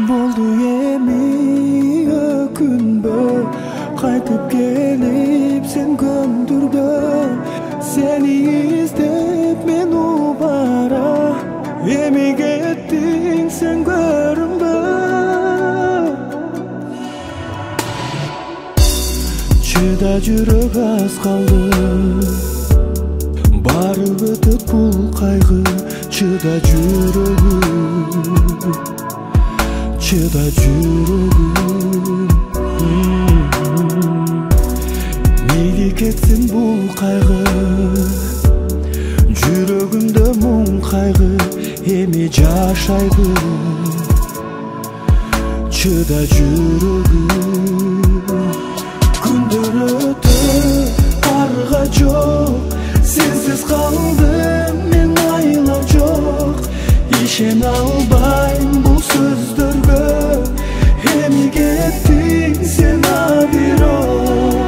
Болду эми өкүнбө, кайтып келип сен көндүрбө. Сени издеп мен убара, эми кеттиң сен көрүнбө. Чыда жүрөк аз калды, барып өтөт бул кайгы. Чыда жүрөгүм, чыда жүрөгүм. Мейли кетсин бул кайгы, жүрөгүмдө муң кайгы. Эми жашайбы, чыда жүрөгүм. Күндөр өтөп арга жок, сенсиз калдым мен, айла жок. Ишене албайм бул сөздөргө, эми кеттиң сен абирок.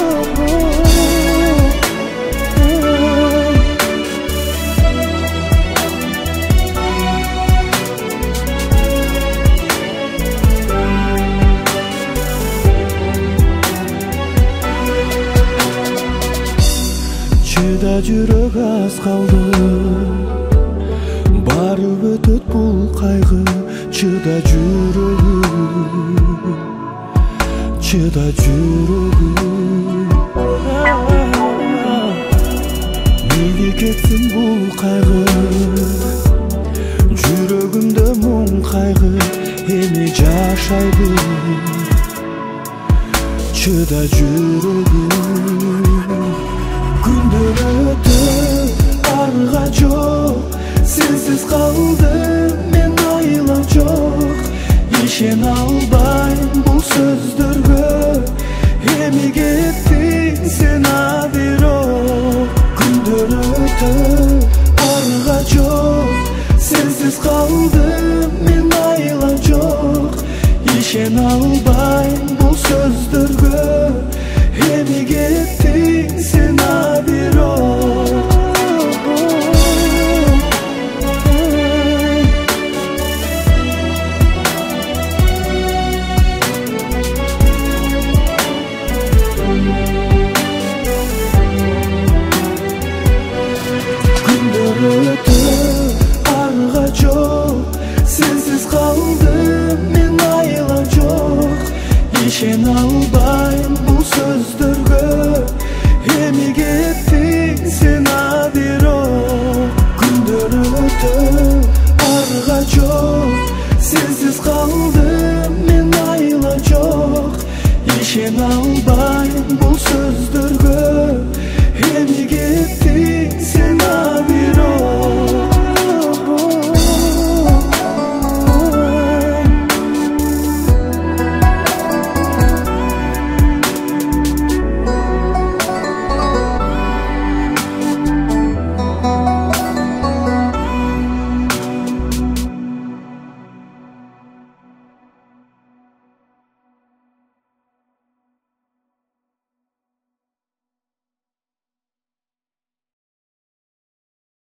Чыда жүрөк аз калды, барып өтөт бул кайгы. Чыда жүрөгүм, чыда жүрөгүм. Мейли кетсин бул кайгы, жүрөгүмдө муң кайгы. Эми жашайбы, чыда жүрөгүм. Күндөр өтөп арга жок, сенсиз калдым мен, айла жок. Ишене албайм бул сөздөргө, эми кеттиң сен абирок. Күндөр өтөп арга жок, сенсиз калдым мен, айла жок. Ишене албайм бул сөздөргө, эми кеттиң сен абирок. Күндөр өтөп арга жок, сенсиз калдым мен, айла жок. Ишене албайм бул сөздөргө, эми кеттиң сен абирок. Күндөр өтөп арга жок, сенсиз калдым мен, айла жок. Ишене албайм бул сөздөргө, эми кеттиң